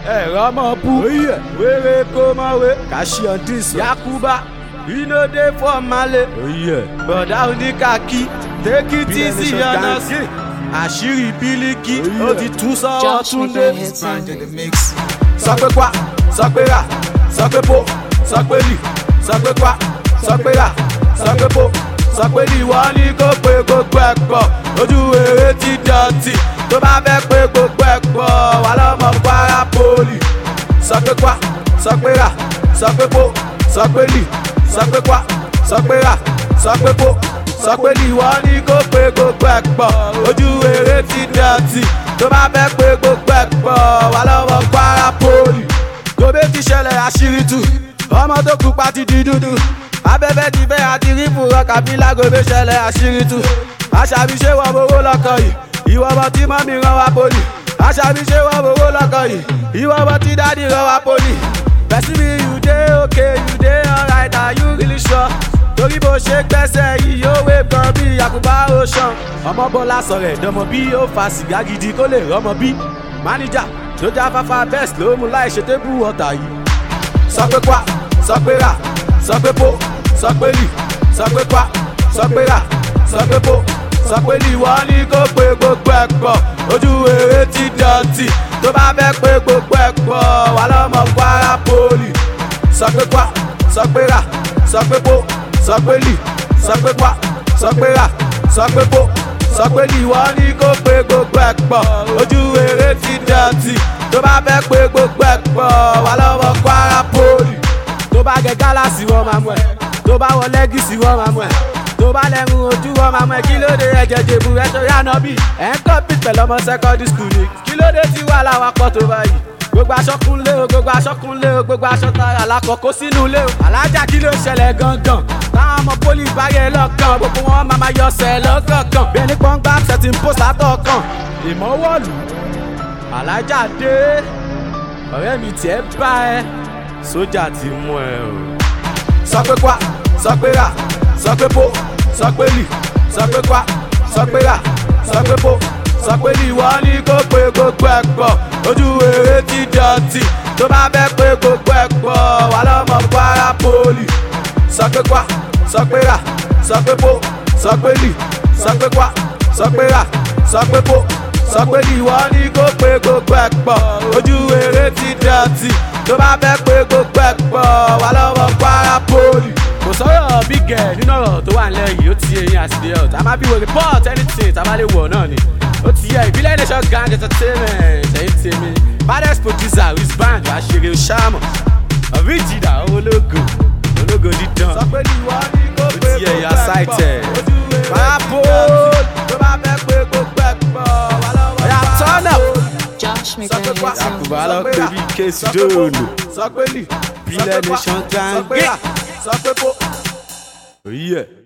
Rama Boo, Were Komawe, Kashi on this, Yakuba, you know they for Male, but down the Kaki, take it easy on us. Àṣírí Bílíkì, ó ti tú sọ́wọ́ Túndé. Sọ pé kwa, sọ pé rà, sọ pé po, sọ pé lì, sọ pé kwa, sọ pé rà, sọ pé po, sọ pé lì wọ́n ní kó pé gbogbo ẹ̀ pọ̀. Ojú èrè ti dọ̀tí, tó bá fẹ́ pé gbogbo ẹ̀ pọ̀. Wà lọ́mọ Kwara Poli. Sọ pé kwa, sọ pé rà, sọ pé po, sọ pé lì, sọ pé kwa, sọ pé rà, sọ pé po. Sọ pé ìwọ ní kó pé gbogbo ẹ̀ pọ̀. Ojú èrè ti dọ̀tí, tó bá fẹ́ pé gbogbo ẹ̀ pọ̀. Wà lọ́wọ́ Kwara Poli. Gòbé ti ṣẹlẹ̀ àṣírí tú, ọmọ tó pupa ti di dúdú. Abẹ́fẹ́ ti fẹ́ àti rífù rọ́kà bí lágòbé ṣẹlẹ̀ àṣírí tú. Àṣàbí ṣé wọ́n fowó lọ́kọ̀ yìí, ìwọ ọmọ tí mọ́mí rán wá poli. Àṣàbí ṣé wọ́n fowó lọ́kọ̀ yìí, ìwọ ọmọ tí dádì rán wá poli. Bẹ̀sí mi you dey okay, you dey alright, are you really sure? Torí bó ṣe gbẹ́sẹ̀ yìí yóò wé gan bí Yakuba Ocean. Ọmọ Bọ́lá sọ̀rọ̀ ẹ̀dánmọ́ bí ó fa sìgá gidi kó lè rọ́mọ bí. Máníjà tó já fáfá best ló mú láì ṣe tébù ọ̀tà yìí. Sọ pé kwa, sọ pé rà, sọ pé po, sọ pé lì, sọ pé kwa, sọ pé rà, sọ pé po, sọ pé lì wọ́n ní kó pé gbogbo ẹ̀ pọ̀. Ojú èrè ti dọ̀tí, tó bá fẹ́ pé gbogbo ẹ̀ pọ̀. Wà lọ́mọ Kwara Poli. Sọ pé kwa, sọ pé rà, sọ pé po, sọ pé lì, sọ pé kwa, sọ pé rà, sọ pé po, sọ pé lì wọ́n ní kó pé gbogbo ẹ̀ pọ̀. Ojú èrè ti dọ̀tí, tó bá fẹ́ pé gbogbo ẹ̀ pọ̀. Wà lọ́wọ́ Kwara Poli. Tó bá gẹ gálàsì wọ́n máa mú ẹ̀, tó bá wọ lẹ́gìsì wọ́n máa mú ẹ̀, tó bá lẹ́run ojú wọ́n máa mú ẹ̀. Kí ló dé ẹ̀jẹ̀ jèbù ẹ̀ tó yá nọ́bì? Ẹ̀ ń kọ́ pít pẹ̀lú ọmọ secondary school ni. Kí ló dé tí wà láwa pọ̀ tó báyìí? Gbogbo aṣọ kúnlé o, gbogbo aṣọ kúnlé o, gbogbo aṣọ tara lákọ̀ọ́kọ́ sínú ilé o. Alájà kí ló ṣẹlẹ̀ gangan? Táwọn ọmọ pólì báyẹ̀ lọ́kàn, gbogbo wọn máa yọsẹ̀ lọ́kọ̀ọ̀kan. Bí ẹni pọ́ngbà ṣẹ̀tì ń post látọ̀ọ̀kan. Ìmọ̀wọ́lù, Alájà dé, ọ̀rẹ́ mi tiẹ̀ bá ẹ, sójà ti mú ẹ o. Sọ pé kwa, sọ pé rà, sọ pé po, sọ pé lì, sọ pé kwa, sọ pé rà, sọ pé po, sọ pé lì wọ́n ní kó pé gbogbo ẹ̀ pọ̀. Ojú èrè ti dọ̀tí, tó bá fẹ́ pé gbogbo ẹ̀ pọ̀. Wà lọ́mọ Kwara Poli. Sọ pé kwa, sọ pé rà, sọ pé po, sọ pé lì, sọ pé kwa, sọ pé rà, sọ pé po, sọ pé lì wọ́n ní kó pé gbogbo ẹ̀ pọ̀. Ojú èrè ti dọ̀tí, tó bá fẹ́ pé gbogbo ẹ̀ pọ̀. Wà lọ́wọ́ Kwara Poli. Kò sọ̀rọ̀ bí gẹ̀ nínú ọ̀rọ̀ tó wà nílẹ̀ yìí, ó ti eyín àsìlẹ̀ ọ̀. Tá a máa bí wo report anything tá a bá lè wọ̀ náà ni. Ó ti yẹ ìbílẹ̀ nation gang entertainment ẹ̀yìn tèmi. Baddest producer with band àṣírí Ṣáàmù. Original ológo, ológo dídán. Sọ pé ìwọ ní kó pé gbogbo ẹ̀ pọ̀. Ó ti yẹ ìyá sáìtẹ̀. Kwara Poli. Tó bá fẹ́ pé gbogbo ẹ̀ pọ̀. Wà lọ́wọ́ Kwara Poli. Yakuba lọ pé bí kéésì dóòlù. Sọ pé lì, ìbílẹ̀ nation gang. Sọ pé po.